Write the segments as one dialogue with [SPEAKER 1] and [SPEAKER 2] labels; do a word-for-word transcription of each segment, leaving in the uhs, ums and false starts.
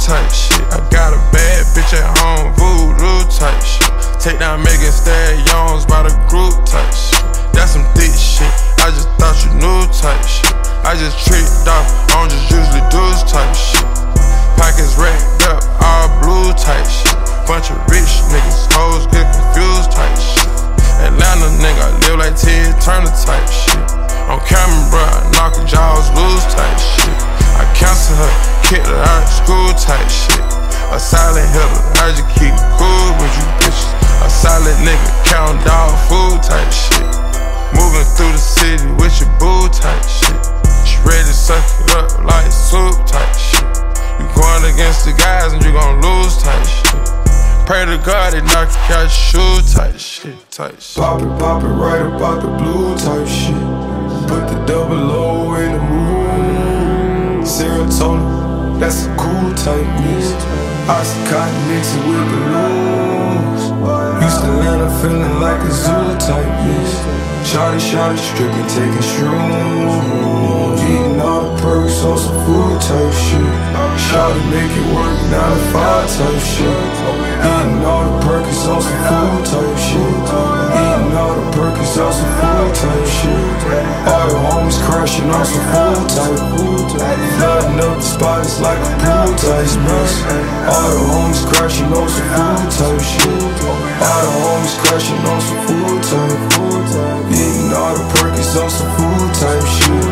[SPEAKER 1] type shit. I got a bad bitch at home, voodoo type shit. Take down Megan Stallions by the group type shit. That's some thick shit, I just thought you knew type shit. I just tricked off, I don't just usually do this type shit. Pockets racked up, all blue type shit. Bunch of rich niggas, hoes get confused type shit. Atlanta nigga, live like Ted Turner type shit. On camera, bruh, I knock her jaws loose type shit. I cancel her, kicked her out of school type shit. A silent hitter, I just keep it cool with you bitches. A solid nigga, count dog food type shit. Moving through the city with your boo type shit. She ready to suck it up like soup type shit. You going against the guys and you gon' lose type shit. Pray to God they knock you out your shoe type shit, type shit.
[SPEAKER 2] Pop it, pop it right about the blue type shit. Put the double O in the moon. Serotonin, that's a cool type mix. Oxycontin mixing with the loose. Used to land up feeling like a zoo type mix. Shawty, shawty, stripping, taking shrooms. Eating all the perks on some food type shit. Shawty make it work, nine to five type shit. Eating all the perks on some food type shit. Eating all the perks on some food type shit. All your homies crashing on some food type. Flooding up the spot, it's like a pool type mix. All your homies crashing on some food type shit. All your homies crashing on some food type. Eating all the perks on some food type shit.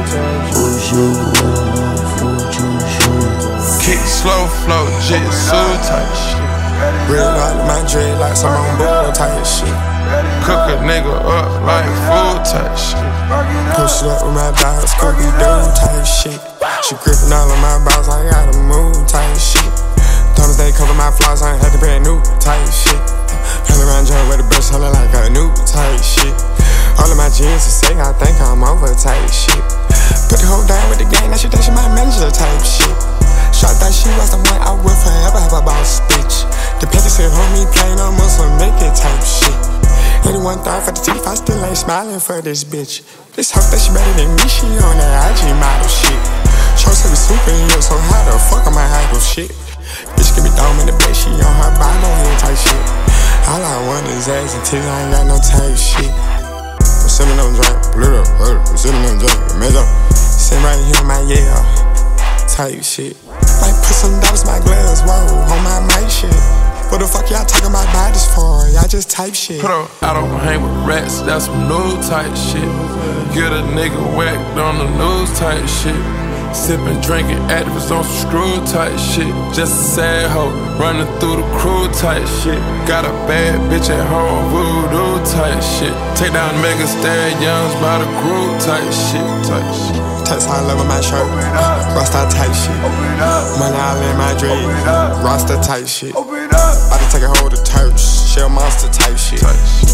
[SPEAKER 1] Kick slow flow, jitsu type shit.
[SPEAKER 3] Real out of my dread like some on bull type shit.
[SPEAKER 1] Cook a nigga up like food type shit.
[SPEAKER 3] Push it up with my dogs, cookie dough type shit. She gripping all of my balls, I gotta move type shit. Thomas they cover my flaws, I ain't had to brand new type shit. Hell around joint with the brush, holler like a new type shit. All of my jeans to say, I think I'm over type shit. Put the whole down with the gang, now she think she my manager type shit. Shot that she was the one I will forever have a boss bitch. The paper said, homie, plain on muscle, make it type shit. eighty-one thought for the teeth, I still ain't smiling for this bitch. This hoe that she better than me, she on that I G model shit. Shows her super in so how the fuck am I idle shit? Bitch give me dome in the bed, she on her Bible head type shit. All I want is ass until I ain't got no type shit. I'm sipping on drink, blue up, I'm sipping on drink, mess up. Sitting right here in my yeah, type shit. Like put some dollars in my gloves, whoa, on my mic shit. What the fuck y'all talking about bodies for? Y'all just type shit.
[SPEAKER 1] Put up, I don't hang with rats, that's some new type shit. Get a nigga whacked on the news type shit. Sippin', drinking, activists on some screw type shit. Just a sad hoe, running through the crew type shit. Got a bad bitch at home, voodoo type shit. Take down Megan Stallions by the group type shit, type shit.
[SPEAKER 3] Text high level my shirt, Rasta type shit. Money all in my dread, Rasta type shit. About to take a hold of turfs, shell monster type shit.
[SPEAKER 1] Type shit.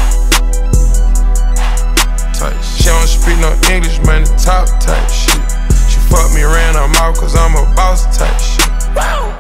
[SPEAKER 1] Type shit. She don't speak no English, man, the top type shit. She fuck me around her mouth cause I'm a boss type shit.